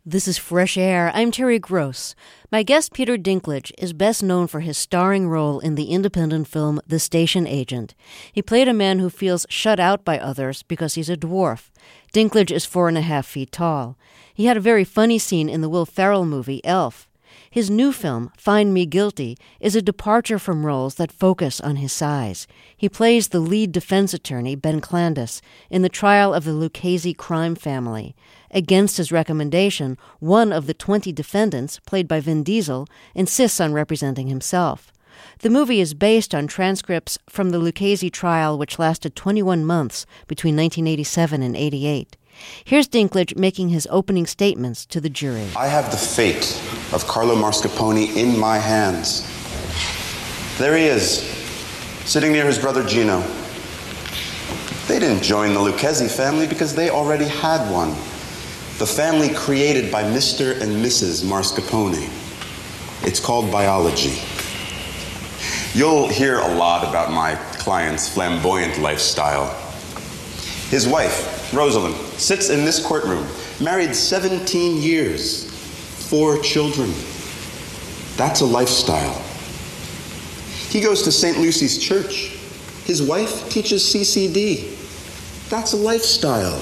This is Fresh Air. I'm Terry Gross. My guest, Peter Dinklage, is best known for his starring role in the independent film The Station Agent. He played a man who feels shut out by others because he's a dwarf. Dinklage is 4.5 feet tall. He had a very funny scene in the Will Ferrell movie Elf. His new film, Find Me Guilty, is a departure from roles that focus on his size. He plays the lead defense attorney, Ben Clandis, in the trial of the Lucchese crime family. Against his recommendation, one of the 20 defendants, played by Vin Diesel, insists on representing himself. The movie is based on transcripts from the Lucchese trial, which lasted 21 months between 1987 and 88. Here's Dinklage making his opening statements to the jury. I have the fate of Carlo Mascarpone in my hands. There he is, sitting near his brother Gino. They didn't join the Lucchese family because they already had one. The family created by Mr. and Mrs. Mascarpone. It's called biology. You'll hear a lot about my client's flamboyant lifestyle. His wife, Rosalind, sits in this courtroom, married 17 years, 4 children. That's a lifestyle. He goes to St. Lucy's Church. His wife teaches CCD. That's a lifestyle.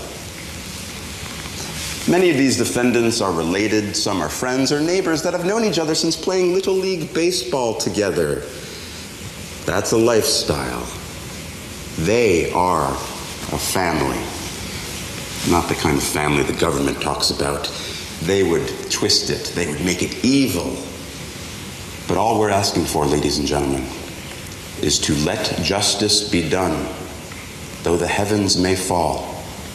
Many of these defendants are related, some are friends or neighbors that have known each other since playing Little League baseball together. That's a lifestyle. They are a family. Not the kind of family the government talks about. They would twist it. They would make it evil. But all we're asking for, ladies and gentlemen, is to let justice be done, though the heavens may fall.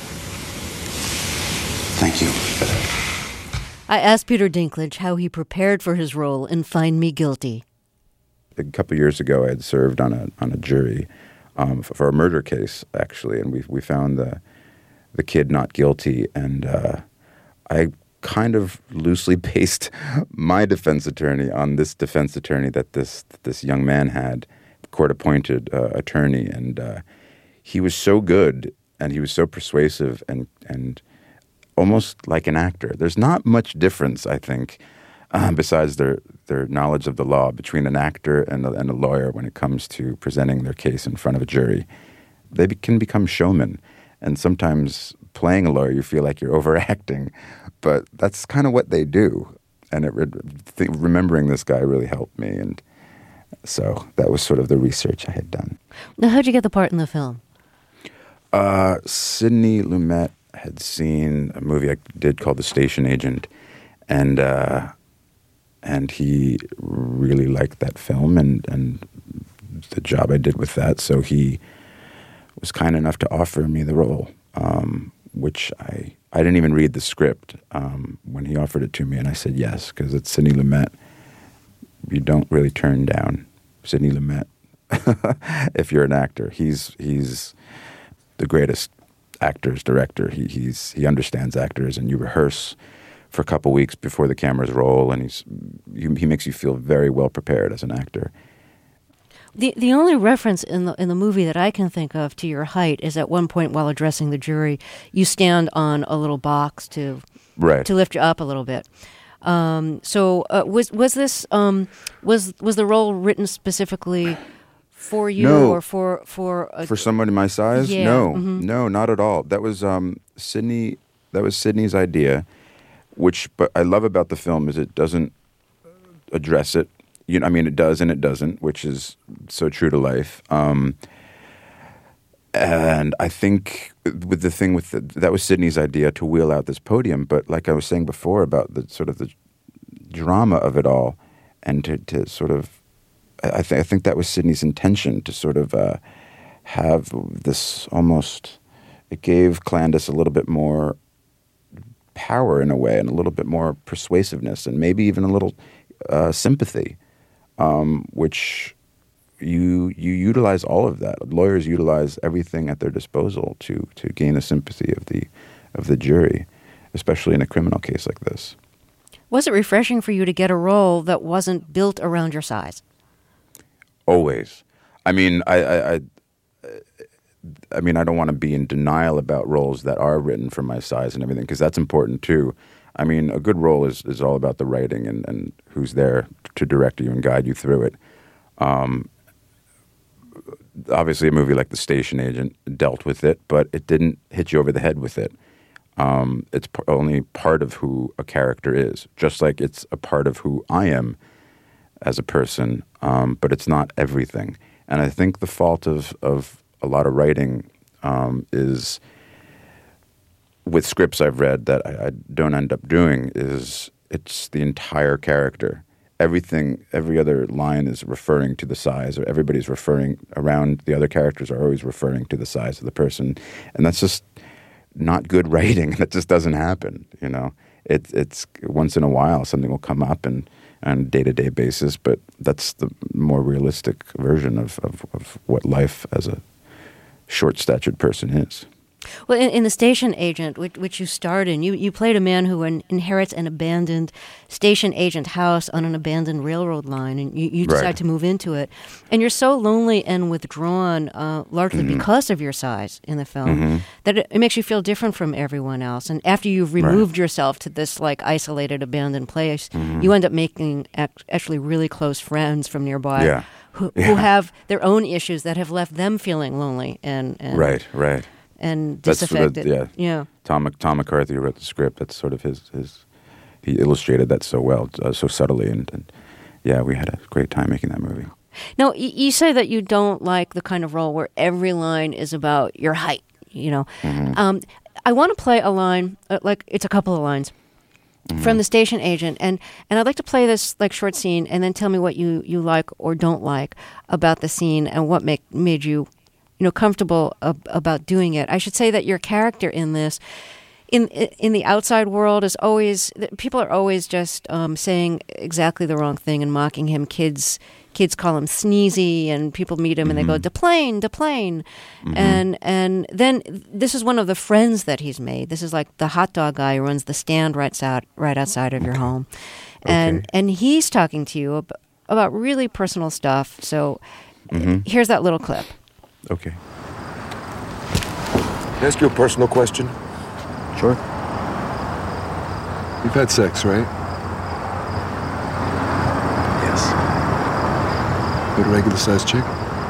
Thank you. I asked Peter Dinklage how he prepared for his role in Find Me Guilty. A couple of years ago, I had served on a jury for a murder case, actually, and we found the kid not guilty, and I kind of loosely based my defense attorney on this defense attorney that this young man had, court-appointed attorney, and he was so good, and he was so persuasive, and almost like an actor. There's not much difference, I think, besides their knowledge of the law between an actor and a lawyer when it comes to presenting their case in front of a jury. They can become showmen, and sometimes playing a lawyer, you feel like you're overacting, but that's kind of what they do. And remembering this guy really helped me, and so that was sort of the research I had done. Now, how'd you get the part in the film? Sidney Lumet had seen a movie I did called The Station Agent, and he really liked that film and the job I did with that, so he was kind enough to offer me the role, which I didn't even read the script when he offered it to me, and I said yes, because it's Sidney Lumet. You don't really turn down Sidney Lumet if you're an actor. He's the greatest actor's director. He understands actors, and you rehearse for a couple weeks before the cameras roll, and he makes you feel very well prepared as an actor. The only reference in the movie that I can think of to your height is at one point while addressing the jury, you stand on a little box to lift you up a little bit. So was the role written specifically for you or for someone my size? Yeah. No, no, not at all. That was Sidney. That was Sidney's idea. But I love about the film is it doesn't address it. It does and it doesn't, which is so true to life. And I think that was Sidney's idea to wheel out this podium. But like I was saying before about the sort of the drama of it all, and to sort of, I think that was Sidney's intention to sort of have this almost. It gave Clandis a little bit more power in a way, and a little bit more persuasiveness, and maybe even a little sympathy, which you utilize all of that. Lawyers utilize everything at their disposal to gain the sympathy of the jury, especially in a criminal case like this. Was it refreshing for you to get a role that wasn't built around your size? Always. I mean, I don't want to be in denial about roles that are written for my size and everything, because that's important too. I mean, a good role is all about the writing and who's there to direct you and guide you through it. Obviously, a movie like The Station Agent dealt with it, but it didn't hit you over the head with it. It's only part of who a character is, just like it's a part of who I am as a person, but it's not everything. And I think the fault of a lot of writing is, with scripts I've read that I don't end up doing, is it's the entire character. Every other line is referring to the size, or everybody's referring around the other characters are always referring to the size of the person. And that's just not good writing. That just doesn't happen, you know. It's once in a while something will come up and on a day-to-day basis, but that's the more realistic version of what life as a short-statured person is. Well, in The Station Agent, which you starred in, you played a man who inherits an abandoned station agent house on an abandoned railroad line, and you decide Right. to move into it. And you're so lonely and withdrawn, largely because of your size in the film, that it makes you feel different from everyone else. And after you've removed yourself to this like isolated, abandoned place, you end up making actually really close friends from nearby Yeah. who have their own issues that have left them feeling lonely and Right. and That's sort of, disaffected. yeah. Tom McCarthy wrote the script. That's sort of his he illustrated that so well, so subtly, and yeah, we had a great time making that movie. Now, you say that you don't like the kind of role where every line is about your height, you know. I want to play a line, like it's a couple of lines, from The Station Agent, and I'd like to play this like short scene and then tell me what you like or don't like about the scene and what made you comfortable about doing it. I should say that your character in this, in the outside world, is always, people are always just saying exactly the wrong thing and mocking him. Kids call him sneezy, and people meet him and they go, "Deplane." And then this is one of the friends that he's made. This is like the hot dog guy who runs the stand right outside of your home, and he's talking to you about really personal stuff. So here's that little clip. Okay. Can I ask you a personal question? Sure. You've had sex, right? Yes. With a regular-sized chick?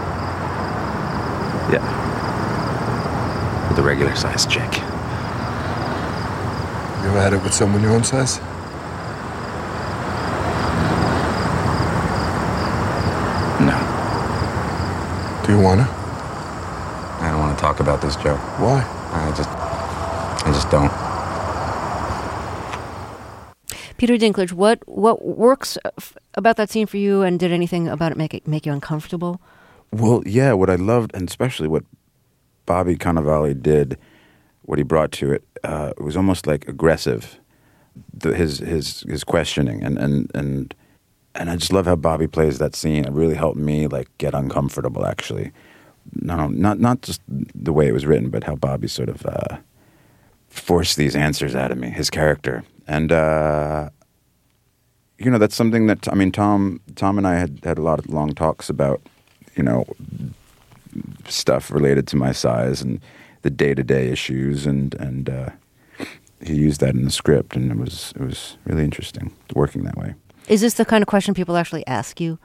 Yeah. With a regular-sized chick. You ever had it with someone your own size? No. Do you wanna? I don't want to talk about this, Joe. Why? I just don't. Peter Dinklage, what works about that scene for you, and did anything about it make you uncomfortable? Well, yeah, what I loved, and especially what Bobby Cannavale did, what he brought to it, it was almost like aggressive. His questioning, and I just love how Bobby plays that scene. It really helped me like get uncomfortable, actually. No, not just the way it was written, but how Bobby sort of forced these answers out of me, his character. And, that's something that, I mean, Tom and I had a lot of long talks about, stuff related to my size and the day-to-day issues. And he used that in the script, and it was really interesting working that way. Is this the kind of question people actually ask you?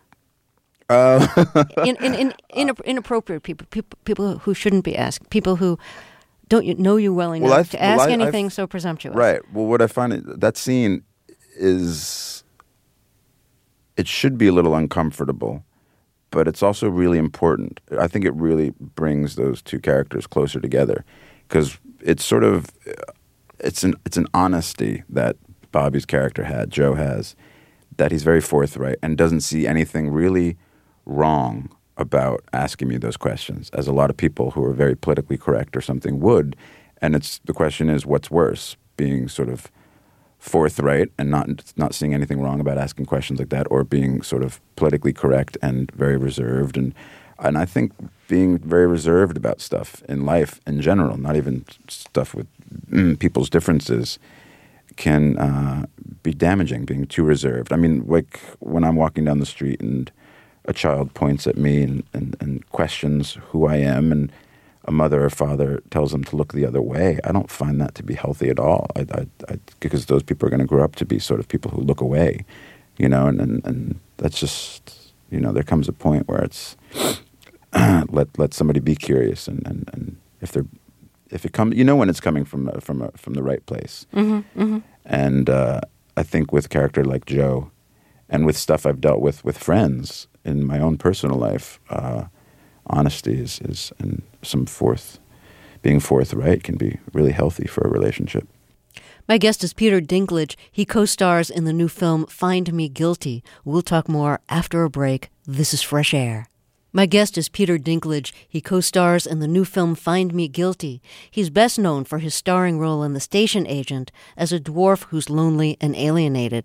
Inappropriate people who shouldn't be asked, people who don't know you well enough to ask anything so presumptuous. Right. Well, what I find that scene is, it should be a little uncomfortable, but it's also really important. I think it really brings those two characters closer together, because it's sort of it's an honesty that Bobby's character Joe has, that he's very forthright and doesn't see anything really wrong about asking me those questions, as a lot of people who are very politically correct or something would. And the question is, what's worse, being sort of forthright and not seeing anything wrong about asking questions like that, or being sort of politically correct and very reserved? And I think being very reserved about stuff in life in general, not even stuff with people's differences, can be damaging, being too reserved. I mean, like when I'm walking down the street and a child points at me and questions who I am, and a mother or father tells them to look the other way, I don't find that to be healthy at all. Because those people are going to grow up to be sort of people who look away, you know, and that's just, you know, there comes a point where it's let somebody be curious, and if it comes, you know, when it's coming from the right place. Mm-hmm, mm-hmm. And I think with a character like Joe, and with stuff I've dealt with friends in my own personal life, honesty is and being forthright can be really healthy for a relationship. My guest is Peter Dinklage. He co-stars in the new film Find Me Guilty. We'll talk more after a break. This is Fresh Air. My guest is Peter Dinklage. He co-stars in the new film Find Me Guilty. He's best known for his starring role in The Station Agent as a dwarf who's lonely and alienated.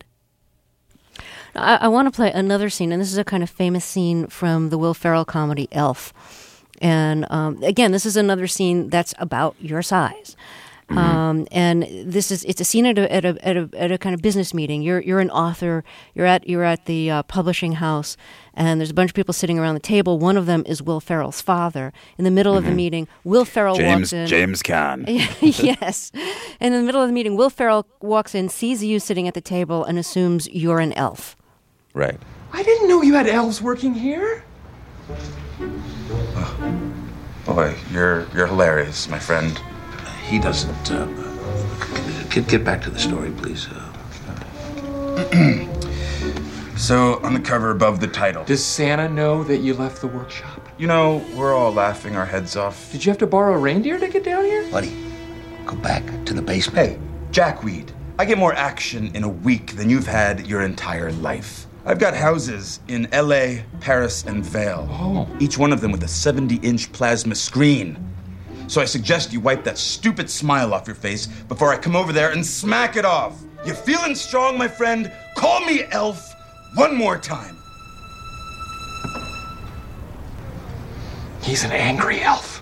I want to play another scene, and this is a kind of famous scene from the Will Ferrell comedy Elf. And again, this is another scene that's about your size. Mm-hmm. And it's a scene at a kind of business meeting. You're an author. You're at the publishing house, and there's a bunch of people sitting around the table. One of them is Will Ferrell's father. In the middle of the meeting, Will Ferrell walks in. James Caan. Yes. And in the middle of the meeting, Will Ferrell walks in, sees you sitting at the table, and assumes you're an elf. Right. I didn't know you had elves working here. Boy, you're hilarious, my friend. He doesn't. Get back to the story, please. So, on the cover above the title. Does Santa know that you left the workshop? You know, we're all laughing our heads off. Did you have to borrow a reindeer to get down here? Buddy, go back to the basement. Hey, Jackweed, I get more action in a week than you've had your entire life. I've got houses in LA, Paris, and Vail. Oh. Each one of them with a 70-inch plasma screen. So I suggest you wipe that stupid smile off your face before I come over there and smack it off. You feeling strong, my friend? Call me Elf one more time. He's an angry elf.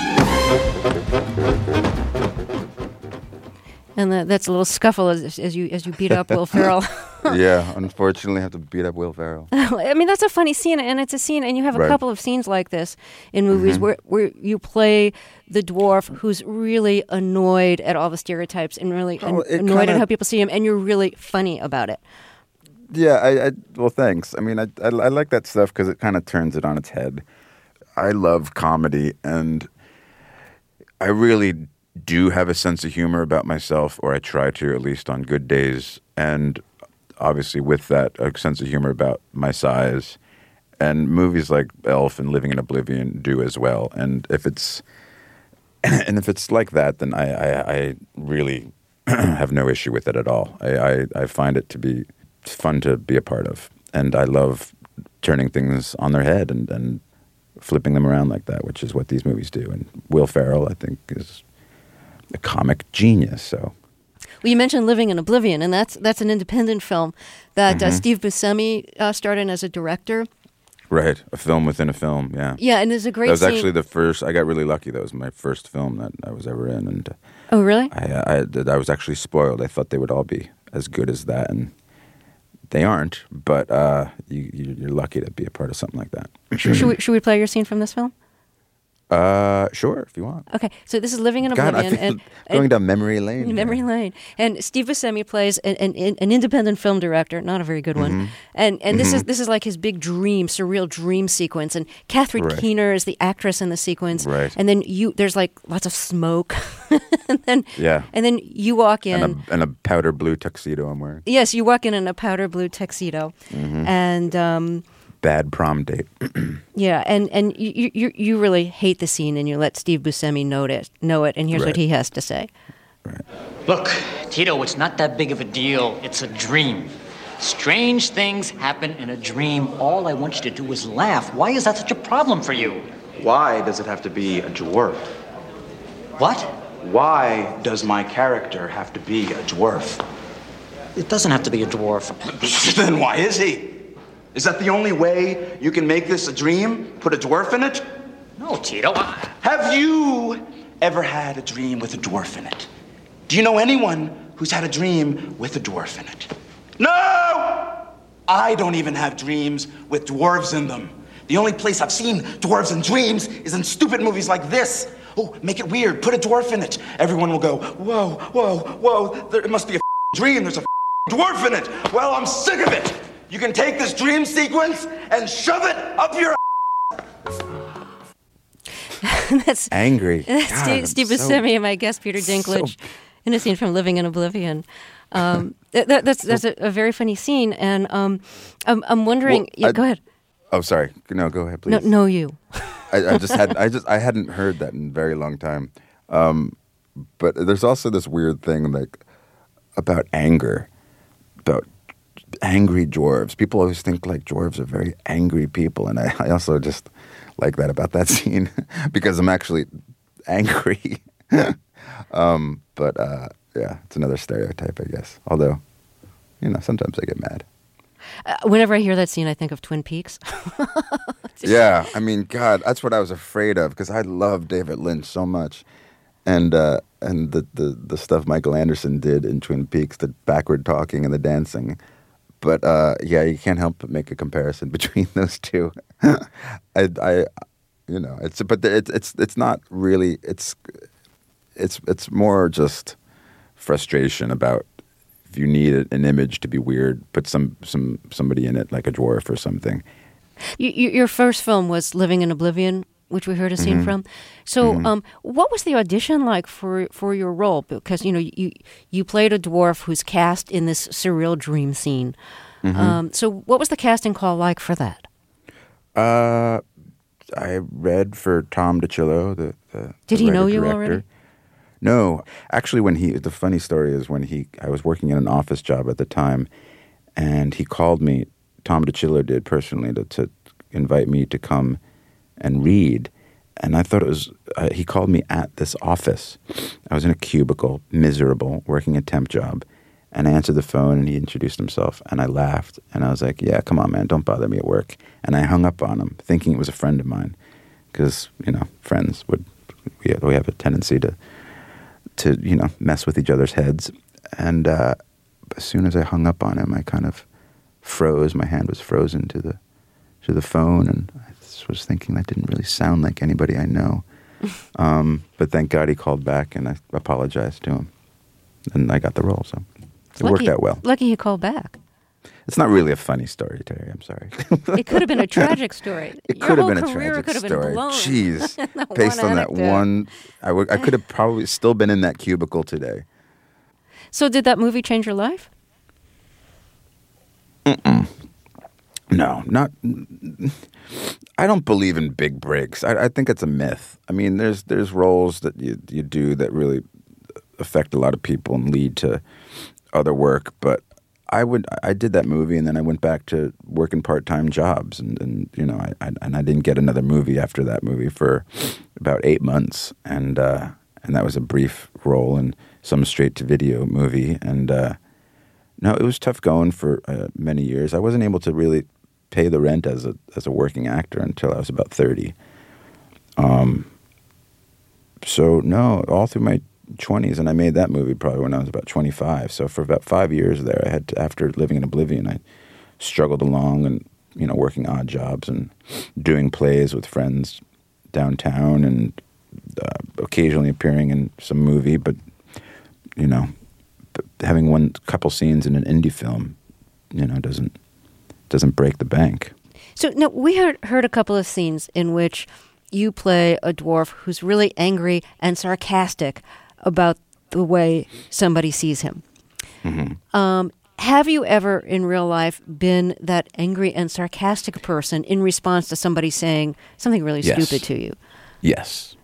And that's a little scuffle as you beat up Will Ferrell. Yeah, unfortunately, I have to beat up Will Ferrell. I mean, that's a funny scene, and it's a scene, and you have a couple of scenes like this in movies where you play the dwarf who's really annoyed at all the stereotypes and really annoyed at how people see him, and you're really funny about it. Yeah, well, thanks. I mean, I like that stuff because it kind of turns it on its head. I love comedy, and I really do have a sense of humor about myself, or I try to, at least on good days, and obviously with that, a sense of humor about my size. And movies like Elf and Living in Oblivion do as well. And if it's like that, then I really have no issue with it at all. I find it to be fun to be a part of. And I love turning things on their head and flipping them around like that, which is what these movies do. And Will Ferrell, I think, is a comic genius, so... Well, you mentioned Living in Oblivion, and that's an independent film that Steve Buscemi starred in as a director. Right, a film within a film, yeah. Yeah, and there's a great That was scene. actually the first, I got really lucky, that was my first film that I was ever in. And Oh, really? I was actually spoiled. I thought they would all be as good as that, and they aren't, but you're lucky to be a part of something like that. Should we play your scene from this film? Sure, if you want. Okay, so this is Living in God, Oblivion. I feel going down memory lane. Memory lane. And Steve Buscemi plays an independent film director, not a very good one. And this is like his big dream, surreal dream sequence. And Catherine Keener is the actress in the sequence. Right. And then there's like lots of smoke. and then you walk in. And a powder blue tuxedo I'm wearing. Yes, you walk in a powder blue tuxedo. And bad prom date. Yeah, and you really hate the scene, and you let Steve Buscemi know it, and here's what he has to say. Right. Look, Tito, it's not that big of a deal. It's a dream. Strange things happen in a dream. All I want you to do is laugh. Why is that such a problem for you? Why does it have to be a dwarf? What? Why does my character have to be a dwarf? It doesn't have to be a dwarf. Then why is he? Is that the only way you can make this a dream? Put a dwarf in it? No, Tito. Have you ever had a dream with a dwarf in it? Do you know anyone who's had a dream with a dwarf in it? No! I don't even have dreams with dwarves in them. The only place I've seen dwarves in dreams is in stupid movies like this, Oh, make it weird. Put a dwarf in it. Everyone will go, whoa, whoa, whoa. It must be a dream. There's a dwarf in it. Well, I'm sick of it. You can take this dream sequence and shove it up your That's angry. That's Steve Buscemi and my guest Peter Dinklage in a scene from Living in Oblivion. That's a very funny scene, and I'm wondering. Go ahead. Oh, sorry. No, go ahead, please. No, you. I hadn't heard that in a very long time. But there's also this weird thing like about anger, about angry dwarves. People always think like dwarves are very angry people, and I also just like that about that scene because I'm actually angry. But yeah, it's another stereotype, I guess. Although, sometimes I get mad. Whenever I hear that scene, I think of Twin Peaks. Yeah, I mean, God, that's what I was afraid of because I love David Lynch so much, and the stuff Michael Anderson did in Twin Peaks, the backward talking and the dancing. But yeah, you can't help but make a comparison between those two. It's not really. It's more just frustration about if you need an image to be weird, put somebody in it like a dwarf or something. Your first film was Living in Oblivion, which we heard a scene from. So, what was the audition like for your role? Because you played a dwarf who's cast in this surreal dream scene. So, what was the casting call like for that? I read for Tom DiCillo, the Did he know you director. already? No, actually, the funny story is I was working in an office job at the time, and he called me. Tom DiCillo did personally to invite me to come and read, and I thought it was. He called me at this office. I was in a cubicle, miserable, working a temp job, and I answered the phone, and he introduced himself, and I laughed, and I was like, "Yeah, come on, man, don't bother me at work." And I hung up on him, thinking it was a friend of mine, because friends we have a tendency to mess with each other's heads. And as soon as I hung up on him, I kind of froze. My hand was frozen to the phone, and I was thinking that didn't really sound like anybody I know. But thank God he called back, and I apologized to him, and I got the role. So it worked out well. Lucky he called back. It's not really a funny story, Terry. I'm sorry. It could have been a tragic story. It could have been a tragic story. Jeez. Based on that one, I could have probably still been in that cubicle today. So did that movie change your life? No, not. I don't believe in big breaks. I think it's a myth. I mean, there's roles that you do that really affect a lot of people and lead to other work, but I did that movie, and then I went back to working part-time jobs, and I didn't get another movie after that movie for about 8 months, and that was a brief role in some straight-to-video movie, and no, it was tough going for many years. I wasn't able to really pay the rent as a working actor until I was about 30. So no, all through my 20s, and I made that movie probably when I was about 25. So for about 5 years there, after Living in Oblivion, I struggled along and working odd jobs and doing plays with friends downtown, and occasionally appearing in some movie, but having one couple scenes in an indie film, doesn't break the bank. So now we heard a couple of scenes in which you play a dwarf who's really angry and sarcastic about the way somebody sees him. Have you ever in real life been that angry and sarcastic person in response to somebody saying something really stupid to you? Yes.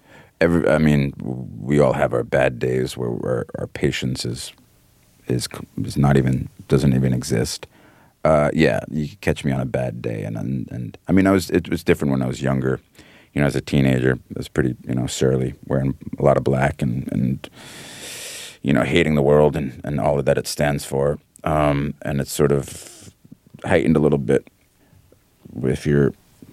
We all have our bad days where our patience is not even, doesn't even exist. Yeah, you could catch me on a bad day, and I mean, it was different when I was younger. As a teenager, I was pretty, surly, wearing a lot of black and hating the world and all of that it stands for. And it's sort of heightened a little bit if you're,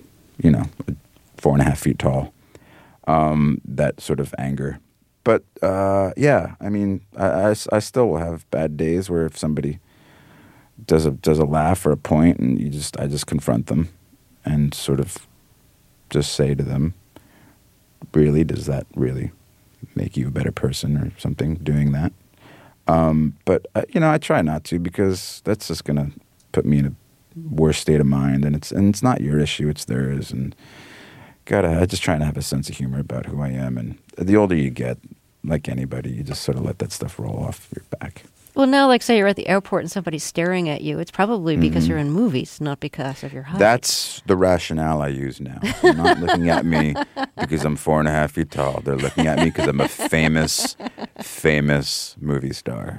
4.5 feet tall, that sort of anger. But, yeah, I mean, I still will have bad days where if somebody does a laugh or a point, and I just confront them and sort of just say to them, really, does that really make you a better person or something doing that? But I try not to, because that's just going to put me in a worse state of mind, and it's not your issue, it's theirs. And I just try to have a sense of humor about who I am. And the older you get, like anybody, you just sort of let that stuff roll off your back. Well, now, like, say you're at the airport and somebody's staring at you. It's probably because you're in movies, not because of your height. That's the rationale I use now. They're not looking at me because I'm 4.5 feet tall. They're looking at me because I'm a famous movie star.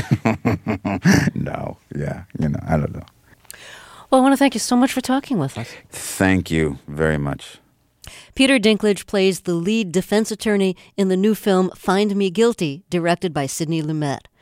No, yeah, I don't know. Well, I want to thank you so much for talking with us. Thank you very much. Peter Dinklage plays the lead defense attorney in the new film Find Me Guilty, directed by Sidney Lumet.